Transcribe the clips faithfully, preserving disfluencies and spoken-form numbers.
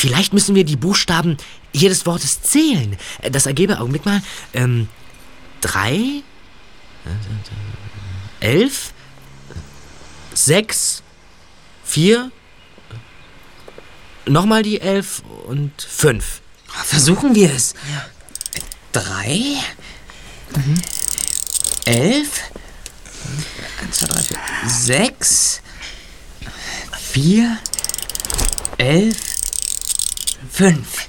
vielleicht müssen wir die Buchstaben jedes Wortes zählen. Das ergebe, Augenblick mal, ähm, drei, elf, sechs, vier, nochmal die elf und fünf. Versuchen wir es. Ja. Drei, mhm. elf, eins, zwei, drei, vier, sechs, vier, elf, fünf.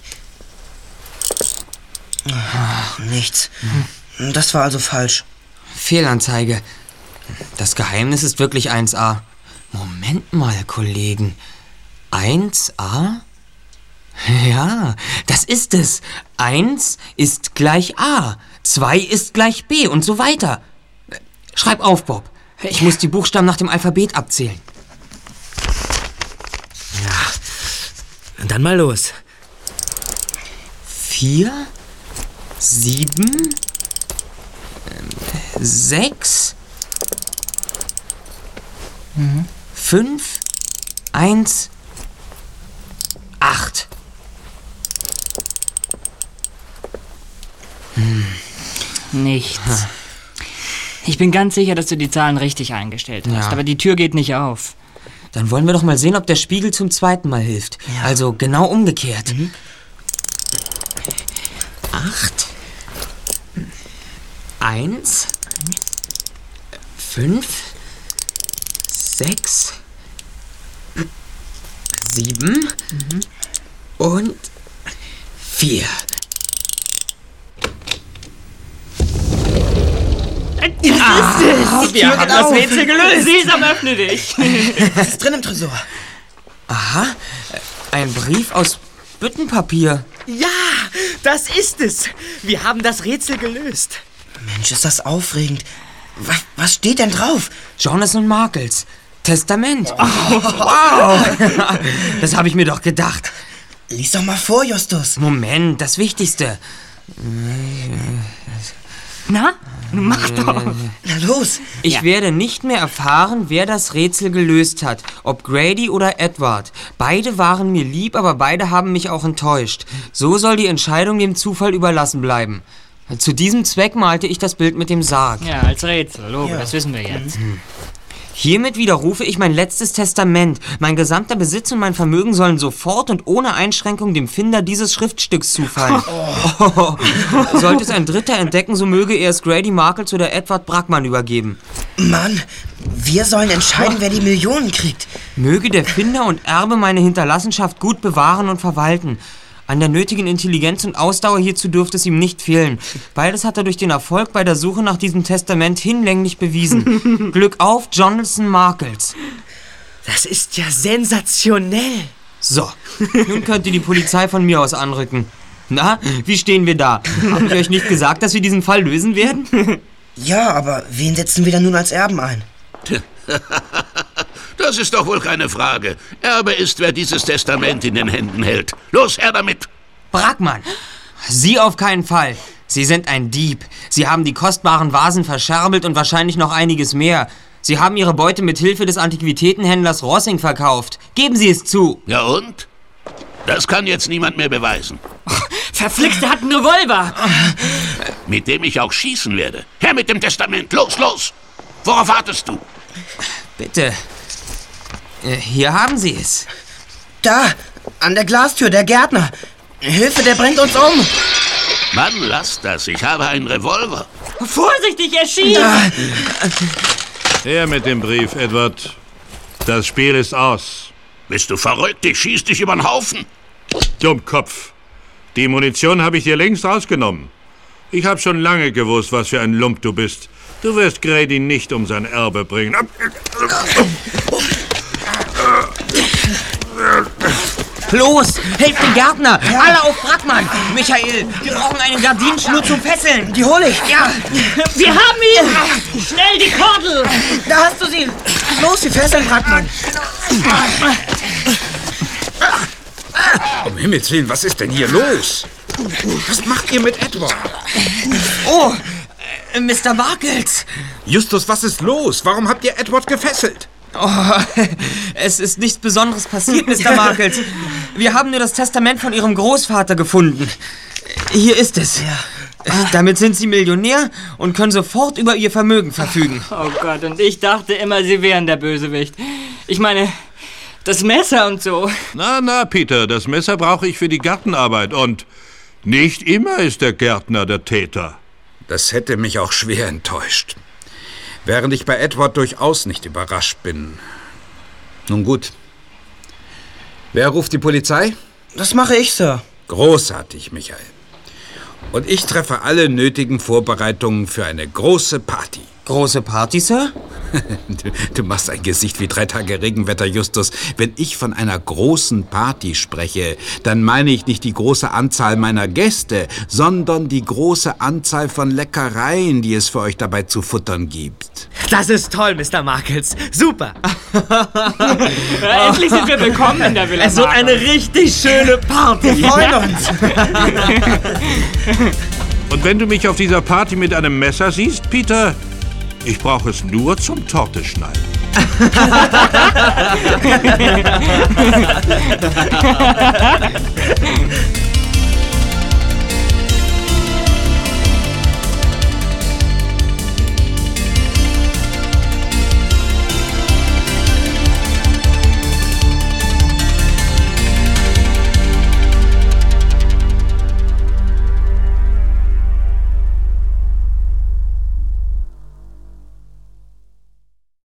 Ach, nichts. Das war also falsch. Fehlanzeige. Das Geheimnis ist wirklich eins a. Moment mal, Kollegen. eins a? Ja, das ist es. eins ist gleich A, zwei ist gleich B und so weiter. Schreib auf, Bob. Ich muss die Buchstaben nach dem Alphabet abzählen. Ja, dann mal los. Vier, sieben, sechs, mhm. fünf, eins, acht. Hm. Nichts. Ich bin ganz sicher, dass du die Zahlen richtig eingestellt hast, ja. aber die Tür geht nicht auf. Dann wollen wir doch mal sehen, ob der Spiegel zum zweiten Mal hilft. Ja. Also genau umgekehrt. Mhm. Acht. Eins. Fünf. Sechs. Sieben. Mhm. Und vier. Das ah, ist es! Wir haben das Rätsel gelöst! Sesam, öffne dich! Was ist drin im Tresor? Aha, ein Brief aus Büttenpapier. Ja, das ist es! Wir haben das Rätsel gelöst. Mensch, ist das aufregend. Was, was steht denn drauf? Jonas und Markles Testament. Oh, wow! Das habe ich mir doch gedacht. Lies doch mal vor, Justus. Moment, das Wichtigste. Na, mach doch. Na los. Ich ja. werde nicht mehr erfahren, wer das Rätsel gelöst hat. Ob Grady oder Edward. Beide waren mir lieb, aber beide haben mich auch enttäuscht. So soll die Entscheidung dem Zufall überlassen bleiben. Zu diesem Zweck malte ich das Bild mit dem Sarg. Ja, als Rätsel, Logo, ja. das wissen wir jetzt. Mhm. Hiermit widerrufe ich mein letztes Testament. Mein gesamter Besitz und mein Vermögen sollen sofort und ohne Einschränkung dem Finder dieses Schriftstücks zufallen. Oh. Oh. Sollte es ein Dritter entdecken, so möge er es Grady Markles oder Edward Brackmann übergeben. Mann, wir sollen entscheiden, oh. wer die Millionen kriegt. Möge der Finder und Erbe meine Hinterlassenschaft gut bewahren und verwalten. An der nötigen Intelligenz und Ausdauer hierzu dürfte es ihm nicht fehlen. Beides hat er durch den Erfolg bei der Suche nach diesem Testament hinlänglich bewiesen. Glück auf, Jonathan Markles. Das ist ja sensationell. So, nun könnt ihr die Polizei von mir aus anrücken. Na, wie stehen wir da? Habt ihr euch nicht gesagt, dass wir diesen Fall lösen werden? Ja, aber wen setzen wir dann nun als Erben ein? Das ist doch wohl keine Frage. Erbe ist, wer dieses Testament in den Händen hält. Los, her damit! Brackmann, Sie auf keinen Fall. Sie sind ein Dieb. Sie haben die kostbaren Vasen verscherbelt und wahrscheinlich noch einiges mehr. Sie haben Ihre Beute mit Hilfe des Antiquitätenhändlers Rossing verkauft. Geben Sie es zu. Ja und? Das kann jetzt niemand mehr beweisen. Oh, verflixt, er hat einen Revolver. Mit dem ich auch schießen werde. Her mit dem Testament. Los, los! Worauf wartest du? Bitte. Hier haben Sie es. Da, an der Glastür, der Gärtner. Hilfe, der bringt uns um. Mann, lass das. Ich habe einen Revolver. Vorsichtig, er schießt. Her mit dem Brief, Edward. Das Spiel ist aus. Bist du verrückt? Ich schieß dich über den Haufen. Dummkopf. Die Munition habe ich dir längst rausgenommen. Ich habe schon lange gewusst, was für ein Lump du bist. Du wirst Grady nicht um sein Erbe bringen. Los, helft dem Gärtner! Ja. Alle auf Brackmann! Michael, wir brauchen eine Gardinenschnur zum Fesseln! Die hole ich! Ja! Wir haben ihn! Schnell die Kordel! Da hast du sie! Los, wir fesseln Brackmann! Um Himmels Willen, was ist denn hier los? Was macht ihr mit Edward? Oh, äh, Mister Markles! Justus, was ist los? Warum habt ihr Edward gefesselt? Oh, es ist nichts Besonderes passiert, Mister Markels. Wir haben nur das Testament von Ihrem Großvater gefunden. Hier ist es. Ja. Damit sind Sie Millionär und können sofort über Ihr Vermögen verfügen. Oh Gott, und ich dachte immer, Sie wären der Bösewicht. Ich meine, das Messer und so. Na, na, Peter, das Messer brauche ich für die Gartenarbeit und nicht immer ist der Gärtner der Täter. Das hätte mich auch schwer enttäuscht. Während ich bei Edward durchaus nicht überrascht bin. Nun gut. Wer ruft die Polizei? Das mache ich, Sir. Großartig, Michael. Und ich treffe alle nötigen Vorbereitungen für eine große Party. Große Party, Sir? Du, du machst ein Gesicht wie drei Tage Regenwetter, Justus. Wenn ich von einer großen Party spreche, dann meine ich nicht die große Anzahl meiner Gäste, sondern die große Anzahl von Leckereien, die es für euch dabei zu futtern gibt. Das ist toll, Mister Markels. Super. Ja, endlich sind wir willkommen in der Villa. Es wird eine richtig schöne Party. Wir freuen uns. Und wenn du mich auf dieser Party mit einem Messer siehst, Peter, ich brauche es nur zum Torte schneiden.